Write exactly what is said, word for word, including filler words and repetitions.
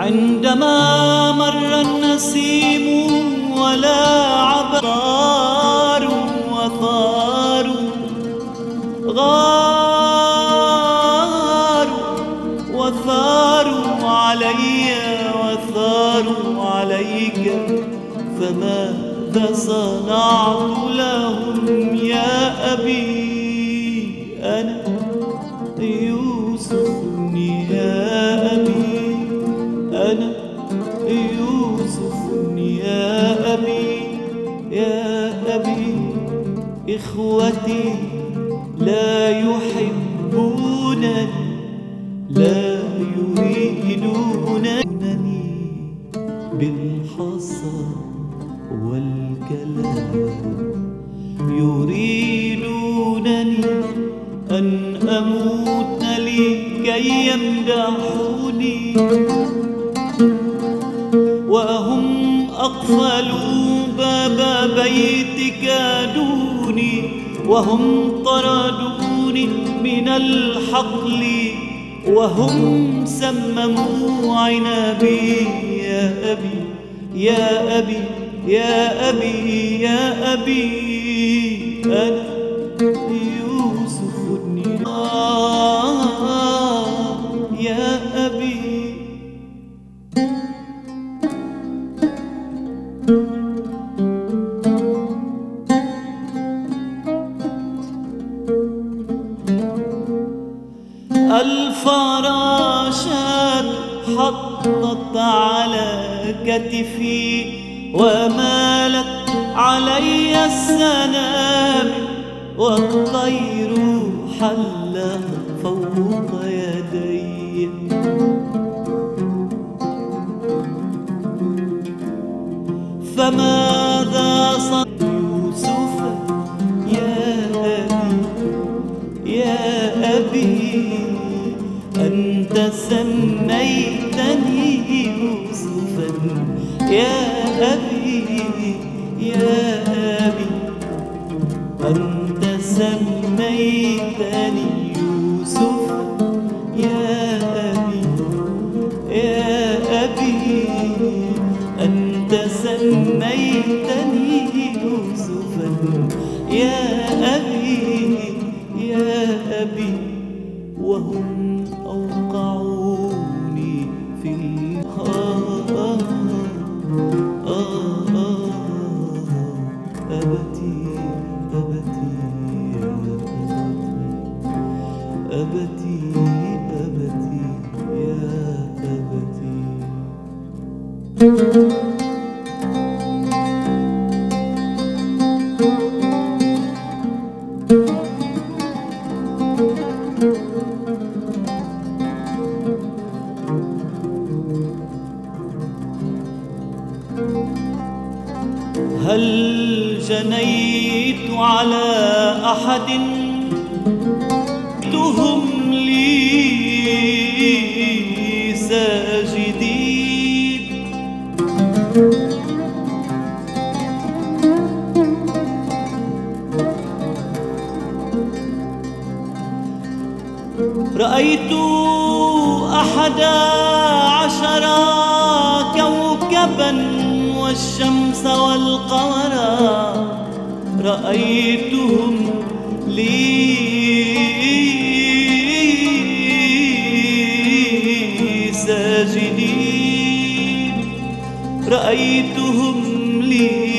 عندما مر النسيم ولاعب غاروا وثاروا غاروا وثاروا علي وثاروا عليك، فماذا صنعت لهم يا أبي؟ أنا يوسف يا أبي، أنا يوسف يا أبي يا أبي. إخوتي لا يحبونني، لا يريدونني بالحصى والكلام، يريدونني أن أموت لكي يمدحوني، وهم أقفلوا باب بيتك دوني، وهم طردوني من الحقل، وهم سمموا عنبي يا أبي يا أبي يا أبي يا أبي. أنا يوسف آه يا أبي. الفراشات حطت على كتفي ومالت علي السنابل، والطير حل فوق يدي. فماذا صنع يوسف يا أبي يا أبي؟ أنت سميتني يوسفا يا أبي يا أبي، أنت سميتني يوسفا يا أبي يا أبي، أنت سميتني يوسفا يا أبي يا أبي. وهم أوقعوني في الهوى آه آه أبتي أبتي يا أبتي أبتي يا أبتي. هل جنيت على أحد تهم لي ساجدين؟ رأيت أحد عشر كوكبا والشمس والقمر، رأيتهم لي ساجدين، رأيتهم لي